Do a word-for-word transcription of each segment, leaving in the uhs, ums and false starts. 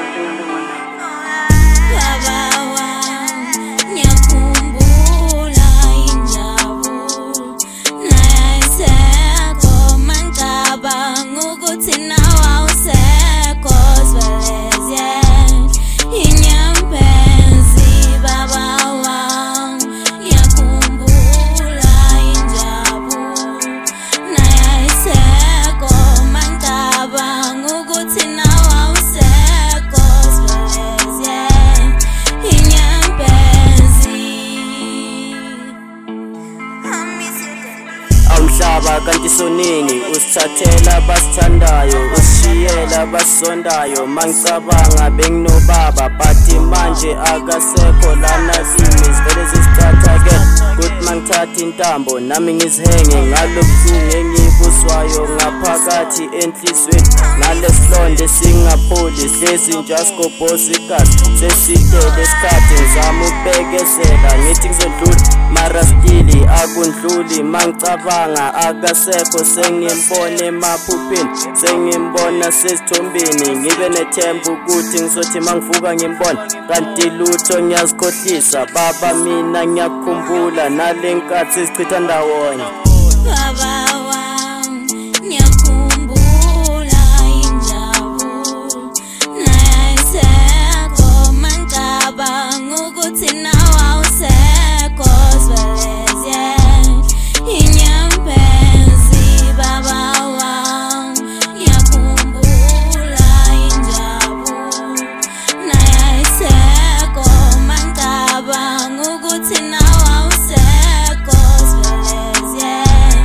Umhlaba kanti soningi usithathela basithandayo, usishiyela basondayo. Mangicabanga benginobaba but manje akasekho lana kimi, sivele sisithatha ke kuthi mangithatha intambo nami ngizihenge ngalobuhlungu engibuzwayo ngaphakathi enhlizweni. Nalesilonde singapholi hlezi njaskobhosi igazi sesidele isikhathi ngizama ukubekezela ngithi ngizodlula mara stili akundluli. Mangicabanga akasekho sengimbona emaphupheni, sengimbona sesithombeni, ngibe nethemba ukuthi ngizothi mangivuka ngimbona kanti lutho ngiyazikhohlisa. Baba mina ngiyakukhumbula nale nkathi sichitha ndawonye. Baba wami ngiyakhumbula injabulo nayisekho, mangicabanga ukuthi nawe awusekho sivele inyembezi. Baba wami ngiyakhumbula injabulo nayisekho, mangicabanga ukuthi nawe awusekho sivele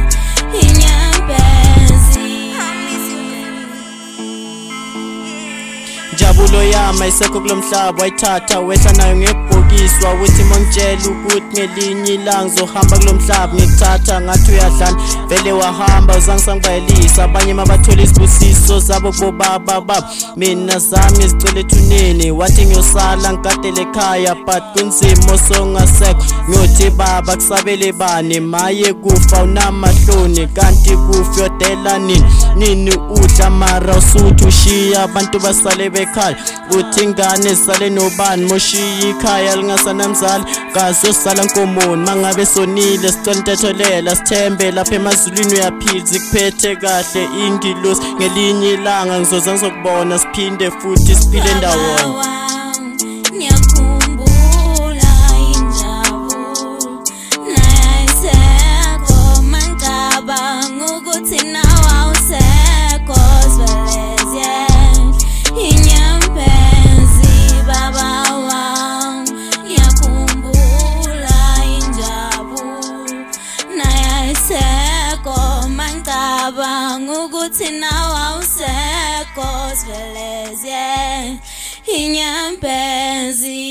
Injabulo yami ayisekho kulo mhlaba, wayithatha wehla nayo ngebhokiswa. Uthi mangitshela ukuthi ngelinye ilanga ngizohamba kulo mhlaba, ngikuthatha ngathi uyadlana vele wahamba uzangisangibayelisa. Abanye mabathola isibusiso zabo kubobaba babo, mina zami izicela ethuneni. Wathi ngiyosala ngikadele ekhaya but kunzima songasekho. Ngiyothi baba kusabele bani, maye kufa unamahloni kanti kufa yodela nini nini udla mara usuthi ushiya abantu basale bekhaya. Uthi ingane sale nobani moshiya ikhaya lingasanamzali kazosala nkomoni. Mangabe sonile sicela intetholela sithembe lapha emazulwini uyaphila zikuphethe kahle ingilosi. Ngelinye ilanga ngizoza ngizokubona siphinde futhi siphile ndawonye. Mangicabanga ukuthi nawe awusekho sivele inyembezi.